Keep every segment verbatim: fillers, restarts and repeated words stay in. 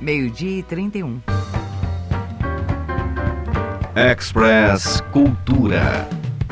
Meio-dia e trinta e um. Express Cultura.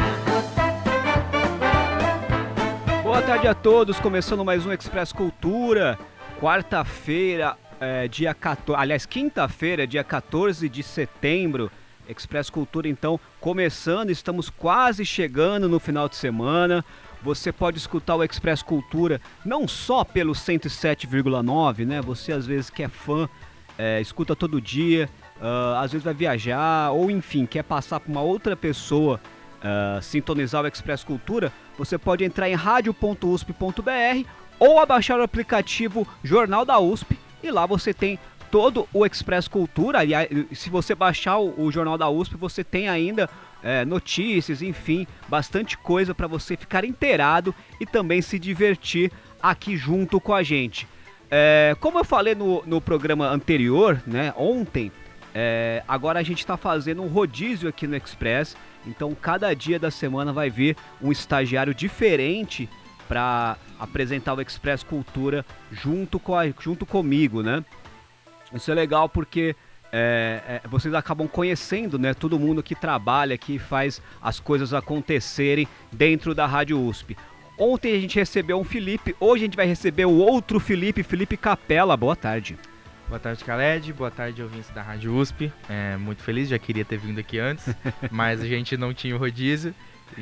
Boa tarde a todos, começando mais um Express Cultura. Quarta-feira, é, dia quatorze, aliás, quinta-feira, dia quatorze de setembro. Express Cultura, então, começando, estamos quase chegando no final de semana. Você pode escutar o Express Cultura não só pelo cento e sete vírgula nove, né? Você às vezes que é fã, é, escuta todo dia, uh, às vezes vai viajar, ou enfim, quer passar para uma outra pessoa uh, sintonizar o Express Cultura, você pode entrar em rádio ponto u s p ponto b r ou abaixar o aplicativo Jornal da U S P, e lá você tem todo o Express Cultura. Aliás, se você baixar o, o Jornal da U S P, você tem ainda é, notícias, enfim, bastante coisa para você ficar inteirado e também se divertir aqui junto com a gente. É, como eu falei no, no programa anterior, né, ontem, é, agora a gente está fazendo um rodízio aqui no Express. Então, cada dia da semana vai vir um estagiário diferente para apresentar o Express Cultura junto, com a, junto comigo, né? Isso é legal porque é, é, vocês acabam conhecendo, né, todo mundo que trabalha, que faz as coisas acontecerem dentro da Rádio U S P. Ontem a gente recebeu um Felipe, hoje a gente vai receber o outro Felipe, Felipe Capella. Boa tarde. Boa tarde, Khaled. Boa tarde, ouvintes da Rádio U S P. É, muito feliz, já queria ter vindo aqui antes, mas a gente não tinha o rodízio.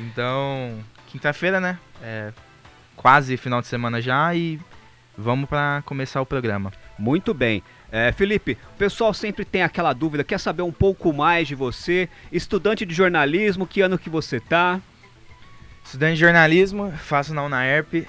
Então, quinta-feira, né? É, quase final de semana já, e vamos para começar o programa. Muito bem. É, Felipe, o pessoal sempre tem aquela dúvida, quer saber um pouco mais de você, estudante de jornalismo, que ano que você tá? Estudante de jornalismo, faço na UNAERP,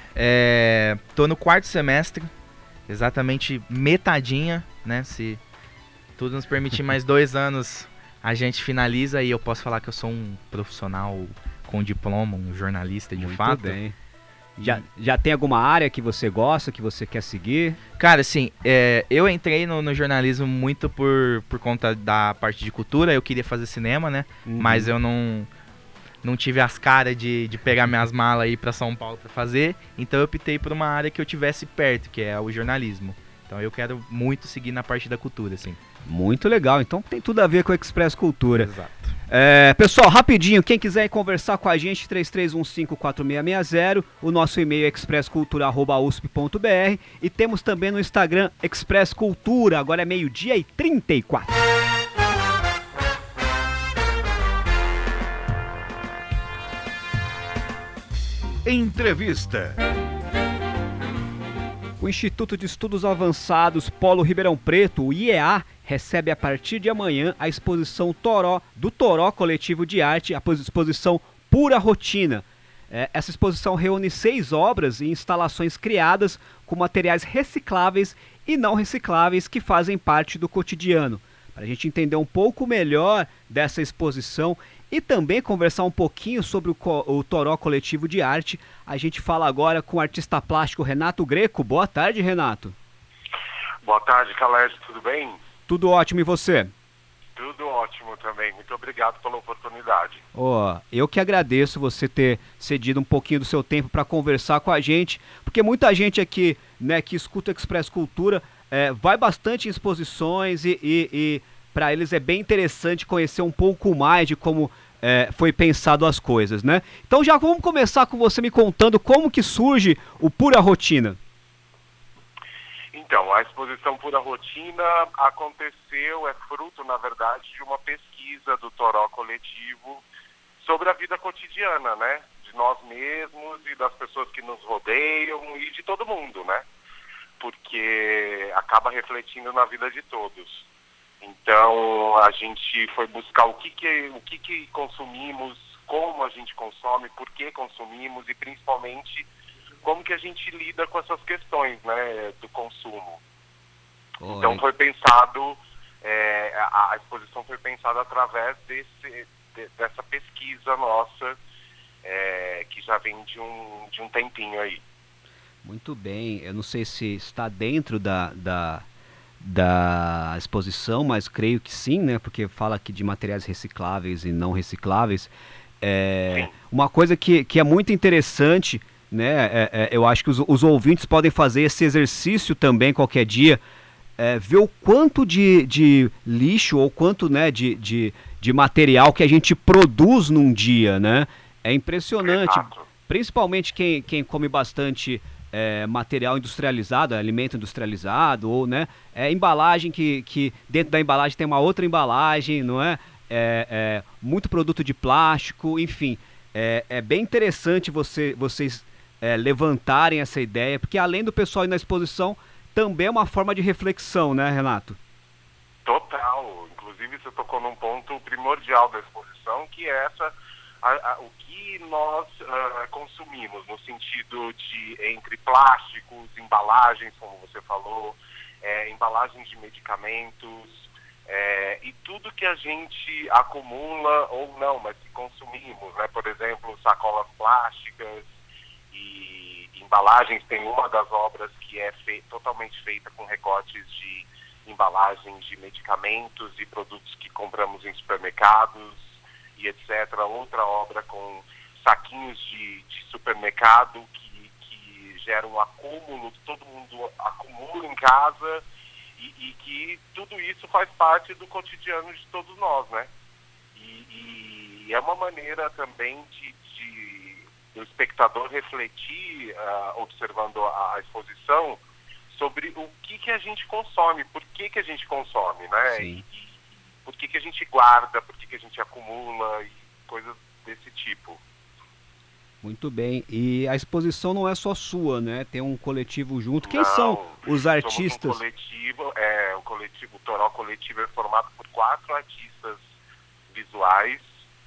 é, tô no quarto semestre, exatamente metadinha, né? Se tudo nos permitir mais dois anos, a gente finaliza e eu posso falar que eu sou um profissional com diploma, um jornalista de Muito fato. Bem. Já, já tem alguma área que você gosta, que você quer seguir? Cara, assim, é, eu entrei no, no jornalismo muito por, por conta da parte de cultura. Eu queria fazer cinema, né? Uhum. Mas eu não, não tive as caras de, de pegar minhas malas e ir pra São Paulo pra fazer. Então eu optei por uma área que eu tivesse perto, que é o jornalismo. Então eu quero muito seguir na parte da cultura, assim. Muito legal, então tem tudo a ver com o Express Cultura. Exato. É, pessoal, rapidinho, quem quiser conversar com a gente, três três um cinco quatro seis seis zero, o nosso e-mail é express cultura arroba u s p ponto b r, e temos também no Instagram Express Cultura. Agora é meio-dia e trinta e quatro. Entrevista. O Instituto de Estudos Avançados Polo Ribeirão Preto, o I E A, recebe a partir de amanhã a exposição Toró, do Toró Coletivo de Arte, a exposição Pura Rotina. É, essa exposição reúne seis obras e instalações criadas com materiais recicláveis e não recicláveis que fazem parte do cotidiano. Para a gente entender um pouco melhor dessa exposição e também conversar um pouquinho sobre o, o Toró Coletivo de Arte, a gente fala agora com o artista plástico Renato Greco. Boa tarde, Renato. Boa tarde, Khaled, tudo bem? Tudo ótimo, e você? Tudo ótimo também, muito obrigado pela oportunidade. Oh, eu que agradeço você ter cedido um pouquinho do seu tempo para conversar com a gente, porque muita gente aqui, né, que escuta o Express Cultura, é, vai bastante em exposições e, e, e para eles é bem interessante conhecer um pouco mais de como é, foi pensado as coisas, né? Então já vamos começar com você me contando como que surge o Pura Rotina. Então, a exposição Pura Rotina aconteceu, é fruto, na verdade, de uma pesquisa do Toró Coletivo sobre a vida cotidiana, né? De nós mesmos e das pessoas que nos rodeiam e de todo mundo, né? Porque acaba refletindo na vida de todos. Então, a gente foi buscar o que que, o que que consumimos, como a gente consome, por que consumimos e, principalmente, como que a gente lida com essas questões, né, do consumo. Oi. Então foi pensado, é, a, a exposição foi pensada através desse, de, dessa pesquisa nossa, é, que já vem de um, de um tempinho aí. Muito bem, eu não sei se está dentro da, da, da exposição, mas creio que sim, né, porque fala aqui de materiais recicláveis e não recicláveis. É, uma coisa que, que é muito interessante, né, é, é, eu acho que os, os ouvintes podem fazer esse exercício também qualquer dia, é, ver o quanto de, de lixo ou quanto, né, de, de, de material que a gente produz num dia, né? É impressionante, Exato. Principalmente quem, quem come bastante é, material industrializado, alimento industrializado, ou, né, é, embalagem que, que dentro da embalagem tem uma outra embalagem, não é? É, é muito produto de plástico, enfim. É, é bem interessante você, vocês é, levantarem essa ideia, porque além do pessoal ir na exposição, também é uma forma de reflexão, né, Renato? Total. Inclusive, você tocou num ponto primordial da exposição, que é essa, a, a, o que nós uh, consumimos, no sentido de, entre plásticos, embalagens, como você falou, é, embalagens de medicamentos, é, e tudo que a gente acumula ou não, mas que consumimos, né? Por exemplo, sacolas plásticas e embalagens. Tem uma das obras que é fei- totalmente feita com recortes de embalagens de medicamentos e produtos que compramos em supermercados e etcétera. Outra obra com saquinhos de, de supermercado que, que geram um acúmulo, que todo mundo acumula em casa e, e que tudo isso faz parte do cotidiano de todos nós, né? E, e é uma maneira também de, de do espectador refletir, uh, observando a, a exposição, sobre o que, que a gente consome, por que, que a gente consome, né? Sim. E, e por que, que a gente guarda, por que, que a gente acumula e coisas desse tipo. Muito bem. E a exposição não é só sua, né? Tem um coletivo junto. Quem Não, são os artistas? Somos um coletivo, é, o coletivo, o Toró Coletivo é formado por quatro artistas visuais,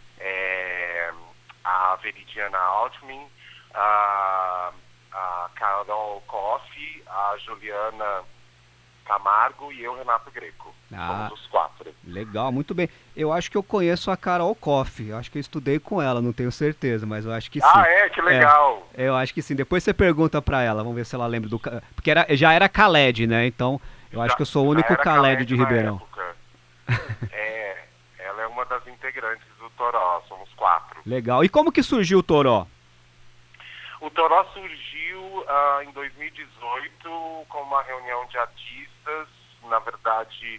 é, a Veridiana Altman, a, a Carol Koff, a Juliana Camargo e eu, Renato Greco. Ah, somos os quatro. Legal, muito bem. Eu acho que eu conheço a Carol Koff. Eu acho que eu estudei com ela, não tenho certeza, mas eu acho que sim. Ah, é? Que legal. É, eu acho que sim. Depois você pergunta pra ela, vamos ver se ela lembra do... ca- Porque era, já era Khaled, né? Então, eu acho Já- que eu sou o já único era Khaled de na Ribeirão. época. É, ela é uma das integrantes do Toró, somos quatro. Legal. E como que surgiu o Toró? O Toró surgiu ah, em dois mil e dezoito com uma reunião de artistas, na verdade,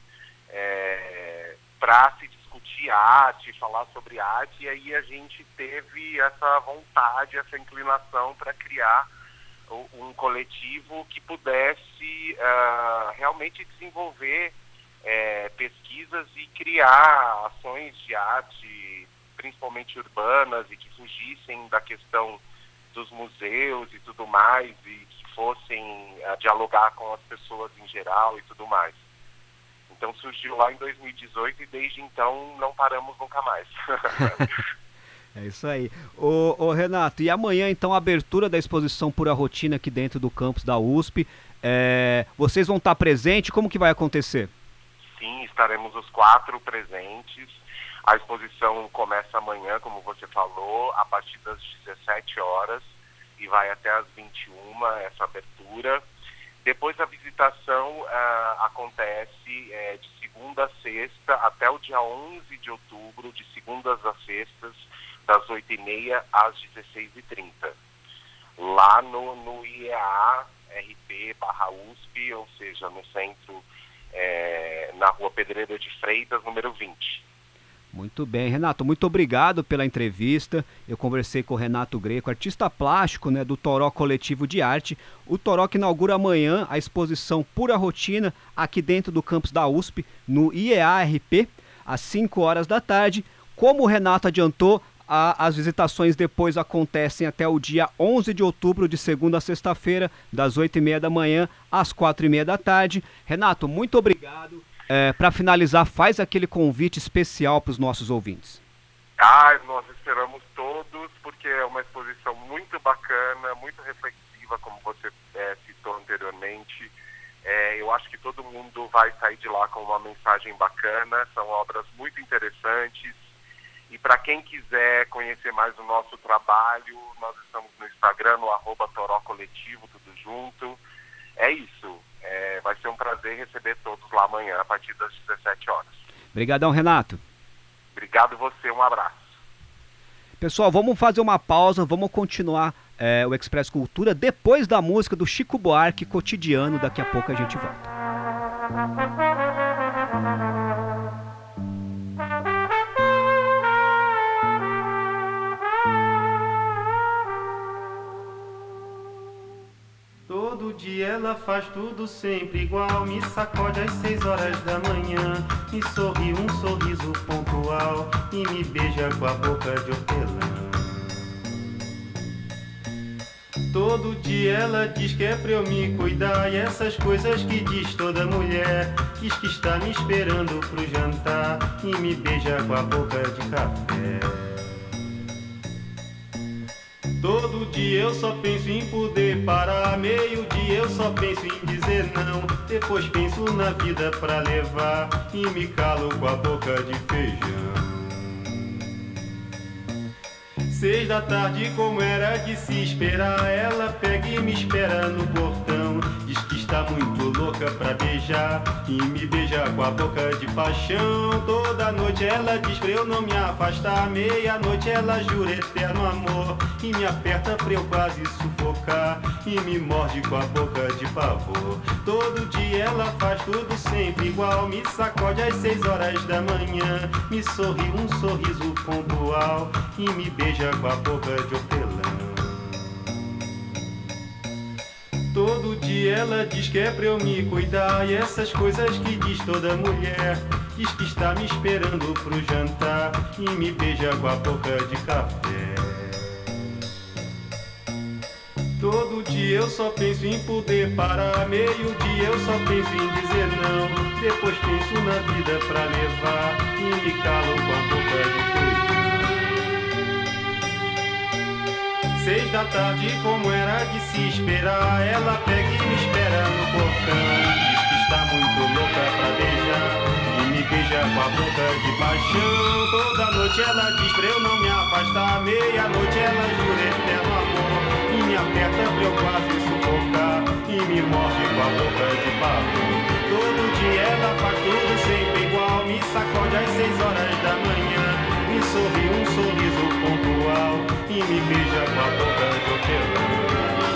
é, para se discutir arte, falar sobre arte, e aí a gente teve essa vontade, essa inclinação para criar um, um coletivo que pudesse ah, realmente desenvolver é, pesquisas e criar ações de arte, principalmente urbanas, e que fugissem da questão dos museus e tudo mais, e que fossem uh, dialogar com as pessoas em geral e tudo mais. Então surgiu lá em dois mil e dezoito e desde então não paramos nunca mais. É isso aí. Ô, ô Renato, e amanhã então a abertura da exposição Pura Rotina aqui dentro do campus da U S P. É, vocês vão estar presentes? Como que vai acontecer? Sim, estaremos os quatro presentes. A exposição começa amanhã, como você falou, a partir das dezessete horas e vai até às vinte e uma, essa abertura. Depois a visitação uh, acontece uh, de segunda a sexta até o dia onze de outubro, de segundas a sextas, das oito e meia às dezesseis e trinta. Lá no, no I E A R P barra U S P, ou seja, no centro, eh, na rua Pedreira de Freitas, número vinte. Muito bem, Renato, muito obrigado pela entrevista. Eu conversei com o Renato Greco, artista plástico, né, do Toró Coletivo de Arte. O Toró que inaugura amanhã a exposição Pura Rotina aqui dentro do campus da U S P, no I E A R P, às cinco horas da tarde. Como o Renato adiantou, a, as visitações depois acontecem até o dia onze de outubro, de segunda a sexta-feira, das oito e meia da manhã às quatro e meia da tarde. Renato, muito obrigado. É, para finalizar, faz aquele convite especial para os nossos ouvintes. Ah, nós esperamos todos, porque é uma exposição muito bacana, muito reflexiva, como você é, citou anteriormente. É, eu acho que todo mundo vai sair de lá com uma mensagem bacana, são obras muito interessantes. E para quem quiser conhecer mais o nosso trabalho, nós estamos no Instagram, no arroba Toró Coletivo, tudo junto. É isso. É, vai ser um prazer receber todos lá amanhã, a partir das dezessete horas. Obrigadão, Renato. Obrigado você, um abraço. Pessoal, vamos fazer uma pausa, vamos continuar é, o Express Cultura depois da música do Chico Buarque, Cotidiano. Daqui a pouco a gente volta. Todo dia ela faz tudo sempre igual, me sacode às seis horas da manhã, me sorri um sorriso pontual e me beija com a boca de hortelã. Todo dia ela diz que é pra eu me cuidar, e essas coisas que diz toda mulher, diz que está me esperando pro jantar e me beija com a boca de café. Todo dia eu só penso em poder parar, meio dia eu só penso em dizer não, depois penso na vida pra levar e me calo com a boca de feijão. Seis da tarde, como era de se esperar, ela pega e me espera no portão, diz que está muito louca pra beijar e me beija com a boca de paixão. Toda noite ela diz pra eu não me afastar, meia-noite ela jura eterno amor e me aperta pra eu quase sufocar e me morde com a boca de pavor. Todo dia ela faz tudo sempre igual, me sacode às seis horas da manhã, me sorri um sorriso pontual e me beija com a boca de hortelã. Todo dia ela diz que é pra eu me cuidar, e essas coisas que diz toda mulher, diz que está me esperando pro jantar e me beija com a boca de café. Todo dia eu só penso em poder parar, meio dia eu só penso em dizer não, depois penso na vida pra levar e me calo com a boca de feijão. Seis da tarde, como era de se esperar, ela pega e me espera no portão, diz que está muito louca pra beijar e me beija com a boca de paixão. Toda noite ela diz pra eu não me afastar, meia-noite ela jura eterno amor e me aperta pra eu quase sufocar e me morde com a boca de pavor. Todo dia ela faz tudo sempre igual, me sacode às seis horas da manhã, me sorri um sorriso pontual e me beija com a boca de hortelã.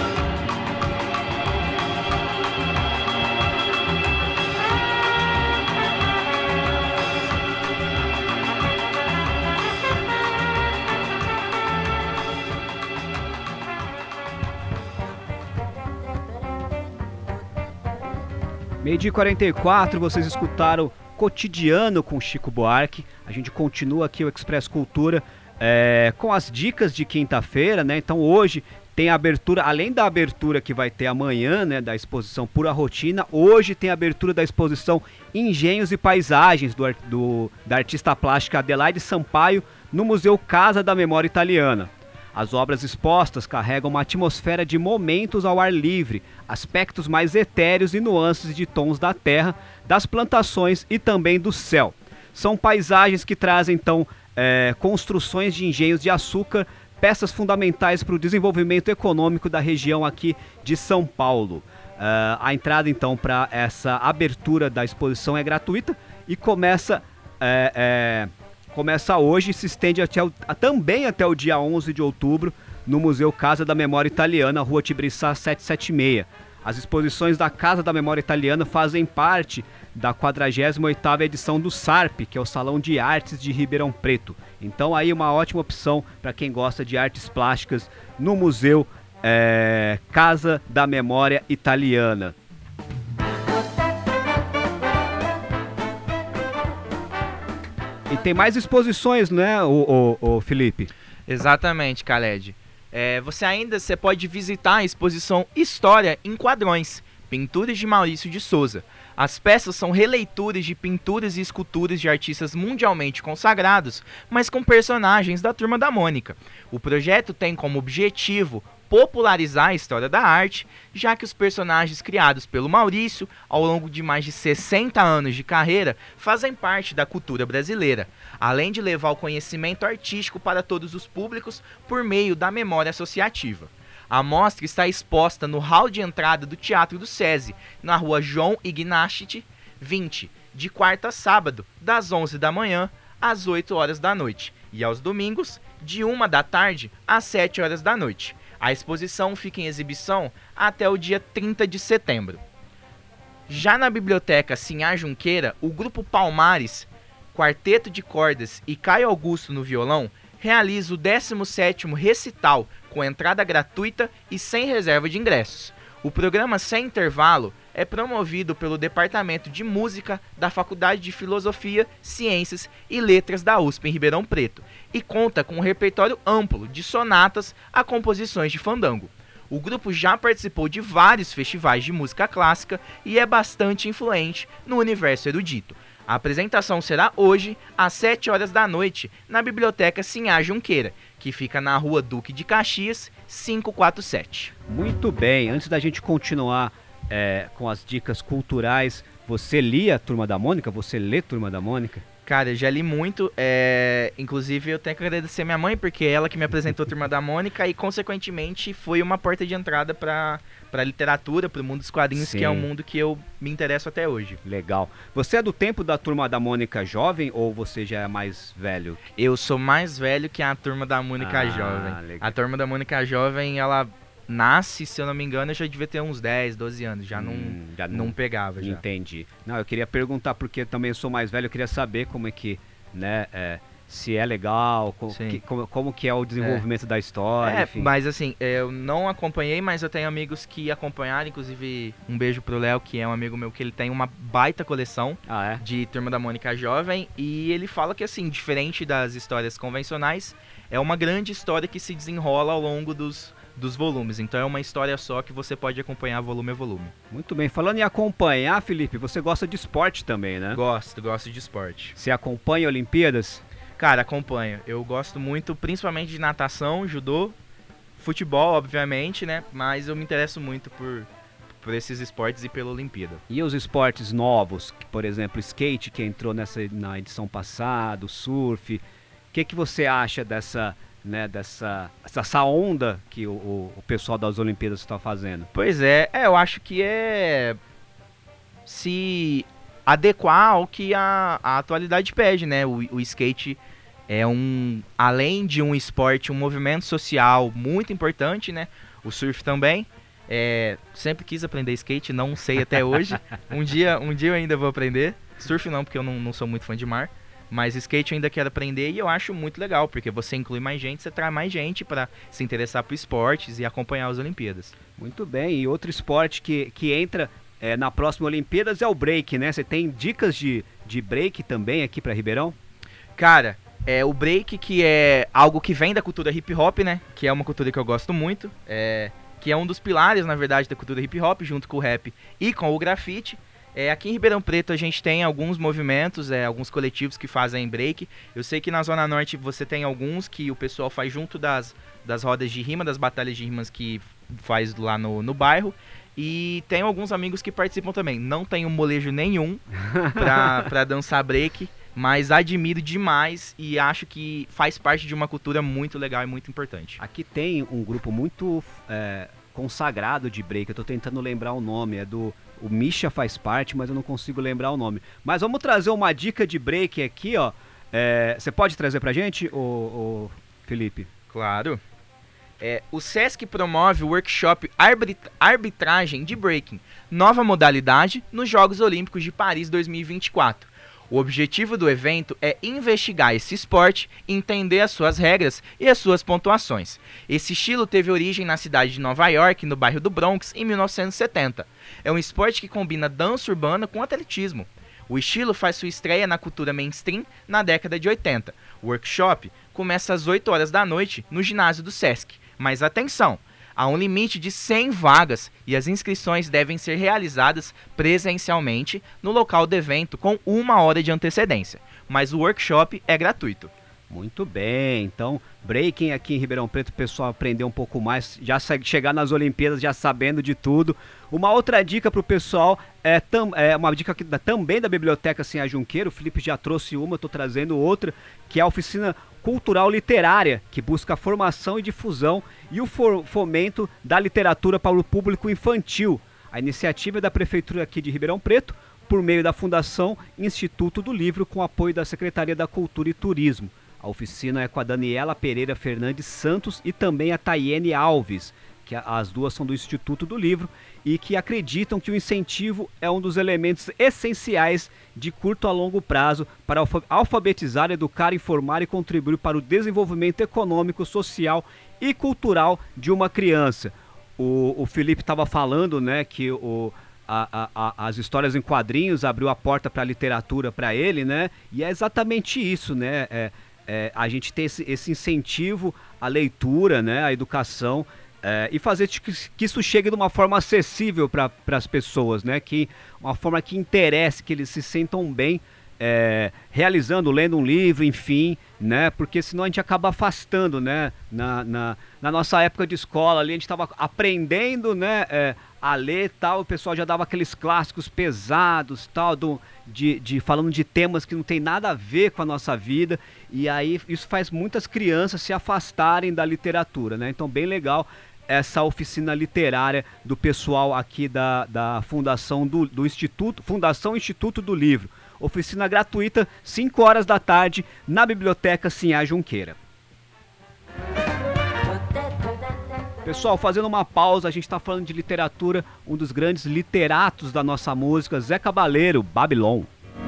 Meio-dia e quarenta e quatro, vocês escutaram Cotidiano com Chico Buarque. A gente continua aqui o Express Cultura é, com as dicas de quinta-feira, né? Então hoje tem a abertura, além da abertura que vai ter amanhã, né, da exposição Pura Rotina, hoje tem a abertura da exposição Engenhos e Paisagens do, do, da artista plástica Adelaide Sampaio no Museu Casa da Memória Italiana. As obras expostas carregam uma atmosfera de momentos ao ar livre, aspectos mais etéreos e nuances de tons da terra, das plantações e também do céu. São paisagens que trazem, então, é, construções de engenhos de açúcar, peças fundamentais para o desenvolvimento econômico da região aqui de São Paulo. Uh, a entrada, então, para essa abertura da exposição é gratuita e começa... É, é, Começa hoje e se estende até o, também até o dia onze de outubro no Museu Casa da Memória Italiana, Rua Tibriçá setecentos e setenta e seis. As exposições da Casa da Memória Italiana fazem parte da quadragésima oitava edição do SARP, que é o Salão de Artes de Ribeirão Preto. Então aí uma ótima opção para quem gosta de artes plásticas no Museu é, Casa da Memória Italiana. E tem mais exposições, né, o, o, o Felipe? Exatamente, Khaled. É, você ainda você pode visitar a exposição História em Quadrões, pinturas de Maurício de Souza. As peças são releituras de pinturas e esculturas de artistas mundialmente consagrados, mas com personagens da Turma da Mônica. O projeto tem como objetivo popularizar a história da arte, já que os personagens criados pelo Maurício, ao longo de mais de sessenta anos de carreira, fazem parte da cultura brasileira, além de levar o conhecimento artístico para todos os públicos por meio da memória associativa. A mostra está exposta no hall de entrada do Teatro do SESI, na rua João Ignaciti, vinte, de quarta a sábado, das onze da manhã às oito horas da noite, e aos domingos, de uma da tarde às sete horas da noite. A exposição fica em exibição até o dia trinta de setembro. Já na biblioteca Sinhá Junqueira, o grupo Palmares, quarteto de cordas e Caio Augusto no violão, realiza o décimo sétimo recital com entrada gratuita e sem reserva de ingressos. O programa Sem Intervalo é promovido pelo Departamento de Música da Faculdade de Filosofia, Ciências e Letras da U S P em Ribeirão Preto e conta com um repertório amplo de sonatas a composições de fandango. O grupo já participou de vários festivais de música clássica e é bastante influente no universo erudito. A apresentação será hoje, às sete horas da noite, na Biblioteca Sinhá Junqueira, que fica na Rua Duque de Caxias, quinhentos e quarenta e sete. Muito bem, antes da gente continuar é, com as dicas culturais, você lia a Turma da Mônica? Você lê Turma da Mônica? Cara, eu já li muito, é... inclusive eu tenho que agradecer minha mãe, porque é ela que me apresentou a Turma da Mônica e, consequentemente, foi uma porta de entrada para para literatura, para o mundo dos quadrinhos, Sim. que é um mundo que eu me interesso até hoje. Legal. Você é do tempo da Turma da Mônica jovem ou você já é mais velho? Eu sou mais velho que a Turma da Mônica ah, jovem. Legal. A Turma da Mônica jovem, ela nasce, se eu não me engano, eu já devia ter uns dez, doze anos, já, hum, não, já não, não pegava. Já. Entendi. Não, eu queria perguntar, porque também sou mais velho, eu queria saber como é que, né, é, se é legal, como que, como, como que é o desenvolvimento é. da história, é, enfim. Mas assim, eu não acompanhei, mas eu tenho amigos que acompanharam, inclusive um beijo pro Léo, que é um amigo meu, que ele tem uma baita coleção ah, é? de Turma da Mônica jovem, e ele fala que assim, diferente das histórias convencionais, é uma grande história que se desenrola ao longo dos dos volumes, então é uma história só que você pode acompanhar volume a volume. Muito bem, falando em acompanhar, Felipe, você gosta de esporte também, né? Gosto, gosto de esporte. Você acompanha Olimpíadas? Cara, acompanho, eu gosto muito, principalmente de natação, judô, futebol, obviamente, né, mas eu me interesso muito por, por esses esportes e pela Olimpíada. E os esportes novos, por exemplo, skate, que entrou nessa, na edição passada, surf, o que, que você acha dessa... né, dessa essa onda que o, o, o pessoal das Olimpíadas está fazendo? Pois é, é, eu acho que é se adequar ao que a, a atualidade pede, né? O, o skate é um, além de um esporte, um movimento social muito importante, né? O surf também. É, sempre quis aprender skate, não sei até hoje. um dia, um dia eu ainda vou aprender. Surf não, porque eu não, não sou muito fã de mar. Mas skate eu ainda quero aprender e eu acho muito legal, porque você inclui mais gente, você traz mais gente para se interessar por esportes e acompanhar as Olimpíadas. Muito bem, e outro esporte que, que entra é, na próxima Olimpíadas é o break, né? Você tem dicas de, de break também aqui para Ribeirão? Cara, é o break, que é algo que vem da cultura hip hop, né? Que é uma cultura que eu gosto muito, é, que é um dos pilares, na verdade, da cultura hip hop, junto com o rap e com o grafite. É, aqui em Ribeirão Preto a gente tem alguns movimentos, é, alguns coletivos que fazem break. Eu sei que na Zona Norte você tem alguns que o pessoal faz junto das, das rodas de rima, das batalhas de rimas que faz lá no, no bairro. E tem alguns amigos que participam também. Não tenho molejo nenhum pra, pra dançar break, mas admiro demais e acho que faz parte de uma cultura muito legal e muito importante. Aqui tem um grupo muito é, consagrado de break, eu tô tentando lembrar o nome, é do... O Misha faz parte, mas eu não consigo lembrar o nome. Mas vamos trazer uma dica de break aqui, ó. É, você pode trazer pra gente, ô, ô, Felipe? Claro. É, o Sesc promove o workshop arbitra- Arbitragem de Breaking, nova modalidade nos Jogos Olímpicos de Paris dois mil e vinte e quatro. O objetivo do evento é investigar esse esporte, entender as suas regras e as suas pontuações. Esse estilo teve origem na cidade de Nova York, no bairro do Bronx, em mil novecentos e setenta. É um esporte que combina dança urbana com atletismo. O estilo faz sua estreia na cultura mainstream na década de oitenta. O workshop começa às oito horas da noite no ginásio do Sesc. Mas atenção! Há um limite de cem vagas e as inscrições devem ser realizadas presencialmente no local do evento com uma hora de antecedência. Mas o workshop é gratuito. Muito bem, então breaking aqui em Ribeirão Preto, o pessoal aprender um pouco mais, já chegar nas Olimpíadas já sabendo de tudo. Uma outra dica para o pessoal, é, tam, é uma dica aqui da, também da Biblioteca Sinhá Junqueira, o Felipe já trouxe uma, estou trazendo outra, que é a oficina cultural literária, que busca a formação e difusão e o for, fomento da literatura para o público infantil. A iniciativa é da Prefeitura aqui de Ribeirão Preto, por meio da Fundação Instituto do Livro, com apoio da Secretaria da Cultura e Turismo. A oficina é com a Daniela Pereira Fernandes Santos e também a Tayene Alves, que as duas são do Instituto do Livro, e que acreditam que o incentivo é um dos elementos essenciais de curto a longo prazo para alfabetizar, educar, informar e contribuir para o desenvolvimento econômico, social e cultural de uma criança. O, o Felipe estava falando, né, que o, a, a, as histórias em quadrinhos abriu a porta para a literatura para ele, né, e é exatamente isso, né, é, é, a gente tem esse, esse incentivo à leitura, né, à educação, é, e fazer que, que isso chegue de uma forma acessível para as pessoas, né, que, uma forma que interesse, que eles se sentam bem, É, realizando, lendo um livro, enfim, né? Porque senão a gente acaba afastando, né? Na, na, na nossa época de escola ali, a gente estava aprendendo, né? É, a ler tal, o pessoal já dava aqueles clássicos pesados, tal, do, de, de, falando de temas que não tem nada a ver com a nossa vida, e aí isso faz muitas crianças se afastarem da literatura, né? Então, bem legal essa oficina literária do pessoal aqui da, da Fundação do, do Instituto, Fundação Instituto do Livro. Oficina gratuita, cinco horas da tarde, na Biblioteca Sinhá Junqueira. Pessoal, fazendo uma pausa, a gente está falando de literatura, um dos grandes literatos da nossa música, Zé Cabaleiro, Babylon.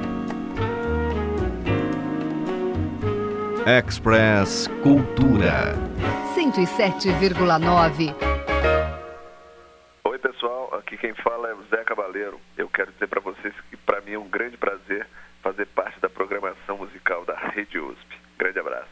Express Cultura. cento e sete vírgula nove. Oi pessoal, aqui quem fala é o Zé Cabaleiro. Eu quero dizer para vocês que para mim é um grande prazer fazer parte da programação musical da Rede U S P. Grande abraço.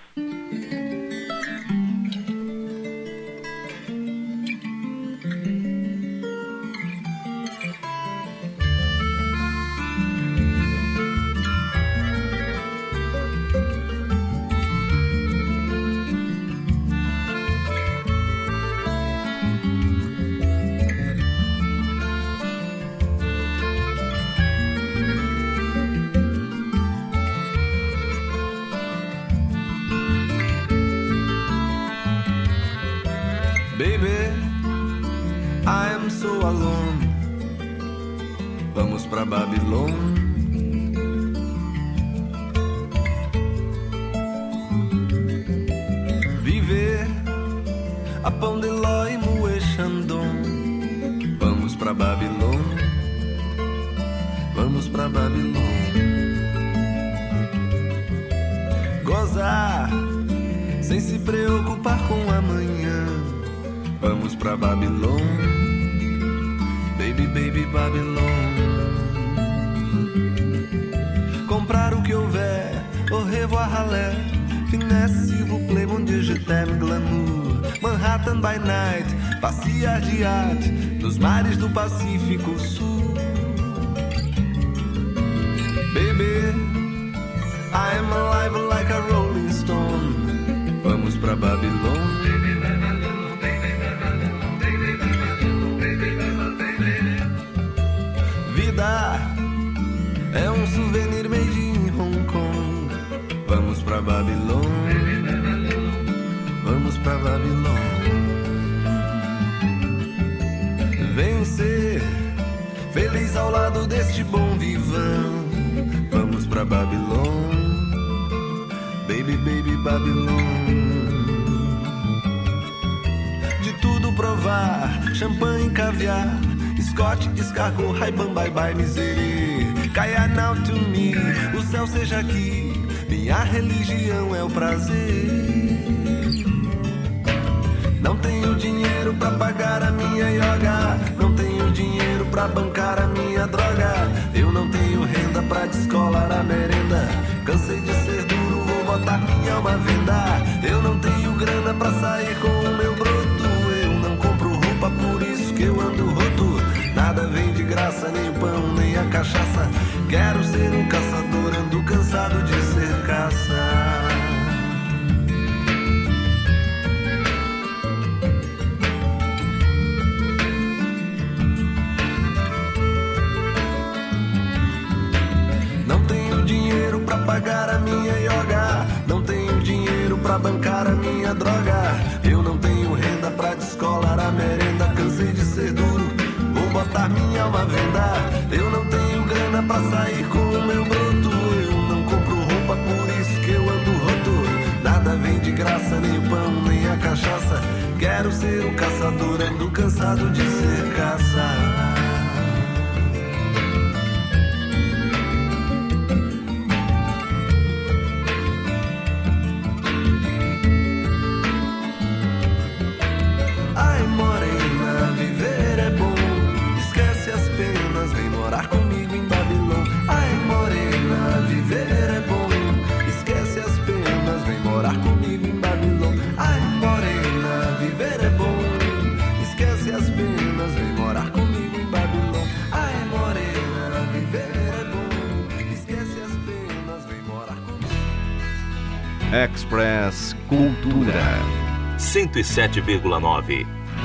Vamos pra Babilônia. Viver a pão de ló e moer Xandão. Vamos pra Babilônia. Vamos pra Babilônia. Gozar sem se preocupar com amanhã. Vamos pra Babilônia. Baby, baby, Babilônia. Comprar o que houver, au revoir, ralé. Finesse, s'il vous plaît, mon Dieu, je t'aime, glamour. Manhattan by night, passear de arte nos mares do Pacífico Sul. Baby, I am alive like a rolling stone. Vamos pra Babilônia. É um souvenir made in Hong Kong. Vamos pra Babilônia. Vamos pra Babilônia. Vencer, feliz ao lado deste bom vivão. Vamos pra Babilônia. Baby, baby, Babilônia. De tudo provar, champanhe, caviar, Scott, escargot, Ray-Ban, bye bye, miserê. Caia now to me, o céu seja aqui. Minha religião é o prazer. Não tenho dinheiro pra pagar a minha yoga. Não tenho dinheiro pra bancar a minha droga. Eu não tenho renda pra descolar a merenda. Cansei de ser duro, vou botar minha alma à venda. Eu não tenho grana pra sair com o meu broto. Eu não compro roupa, por isso que eu ando roto. Nada vem de graça, nem o pão, nem a cachaça. Quero ser um caçador, ando cansado de ser caça. Não tenho dinheiro pra pagar a minha yoga. Não tenho dinheiro pra bancar a minha droga. Eu não tenho renda pra descolar a merenda. Cansei de ser duro, vou botar minha alma à venda. Eu não tenho grana pra sair com o meu broto. Eu não compro roupa, por isso que eu ando roto. Nada vem de graça, nem o pão, nem a cachaça. Quero ser um caçador, ando cansado de ser caçado. Ai, morena, viver é bom. Esquece as penas, vem morar comigo em Babilônia. Ai, morena, viver é bom. Esquece as penas, vem morar comigo em Babilônia. Ai, morena, viver é bom. Esquece as penas, vem morar comigo em Babilônia. Ai, morena, viver é bom. Esquece as penas, vem morar comigo. Express Cultura. cento e sete vírgula nove.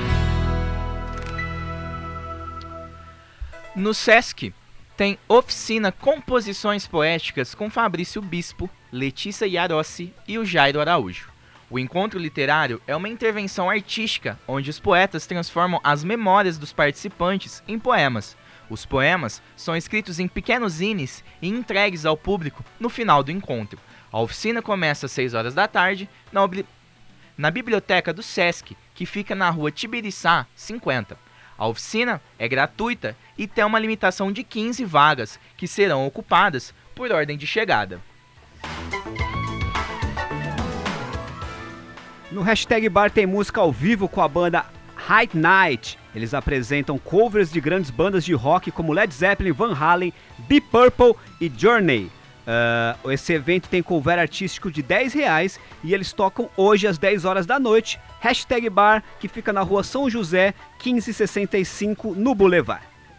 No Sesc tem oficina Composições Poéticas com Fabrício Bispo, Letícia Yarossi e o Jairo Araújo. O encontro literário é uma intervenção artística onde os poetas transformam as memórias dos participantes em poemas. Os poemas são escritos em pequenos zines e entregues ao público no final do encontro. A oficina começa às seis horas da tarde na, obli... na biblioteca do Sesc, que fica na rua Tibiriçá, cinquenta. A oficina é gratuita e tem uma limitação de quinze vagas, que serão ocupadas por ordem de chegada. No Hashtag Bar tem música ao vivo com a banda High Night. Eles apresentam covers de grandes bandas de rock como Led Zeppelin, Van Halen, Deep Purple e Journey. Uh, esse evento tem cover artístico de dez reais e eles tocam hoje às dez horas da noite. Hashtag Bar, que fica na rua São José, quinze sessenta e cinco, no Boulevard.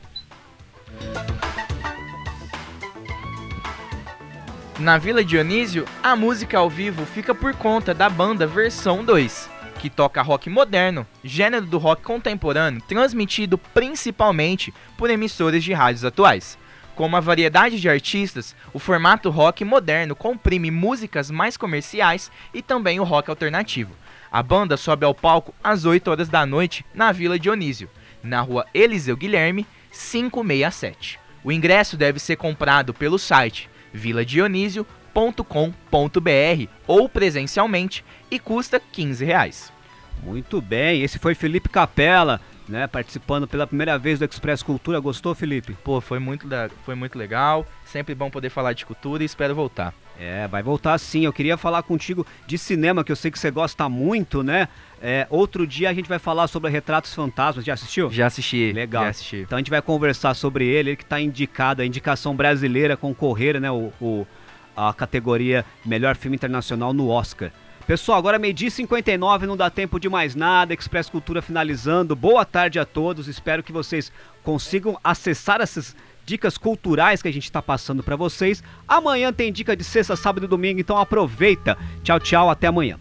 Na Vila Dionísio, a música ao vivo fica por conta da banda Versão dois, que toca rock moderno, gênero do rock contemporâneo, transmitido principalmente por emissoras de rádios atuais. Com uma variedade de artistas, o formato rock moderno comprime músicas mais comerciais e também o rock alternativo. A banda sobe ao palco às oito horas da noite na Vila Dionísio, na rua Eliseu Guilherme, quinhentos e sessenta e sete. O ingresso deve ser comprado pelo site vila dionísio ponto com ponto br ou presencialmente e custa quinze reais. Muito bem, esse foi Felipe Capella, né, participando pela primeira vez do Express Cultura. Gostou, Felipe? Pô, foi muito, foi muito legal, sempre bom poder falar de cultura e espero voltar. É, vai voltar sim. Eu queria falar contigo de cinema, que eu sei que você gosta muito, né? É, outro dia a gente vai falar sobre Retratos Fantasmas. Já assistiu? Já assisti. Legal. Já assisti. Então a gente vai conversar sobre ele, ele que está indicado, a indicação brasileira, concorrer, né, o, o, a categoria Melhor Filme Internacional no Oscar. Pessoal, agora meio-dia e cinquenta e nove, não dá tempo de mais nada, Express Cultura finalizando. Boa tarde a todos, espero que vocês consigam acessar essas dicas culturais que a gente está passando para vocês. Amanhã tem dica de sexta, sábado e domingo, então aproveita. Tchau, tchau, até amanhã.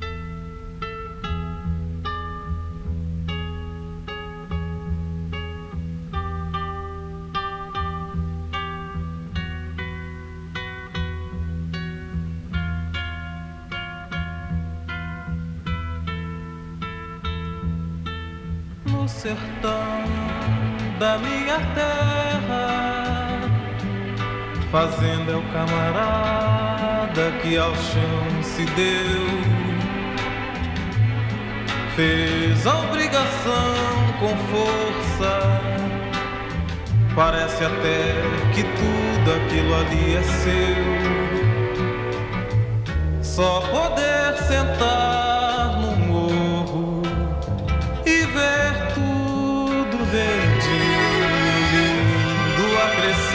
No sertão da minha terra, fazenda é o camarada que ao chão se deu, fez a obrigação com força, parece até que tudo aquilo ali é seu, só poder sentar no morro e ver tudo verdinho, lindo a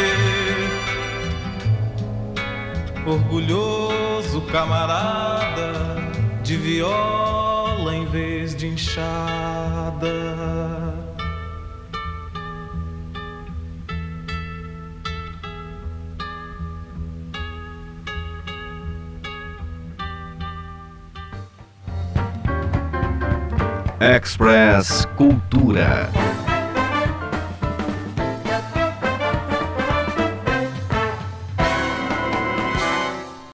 crescer. Orgulhoso camarada de viola em vez de enxada. Express Cultura.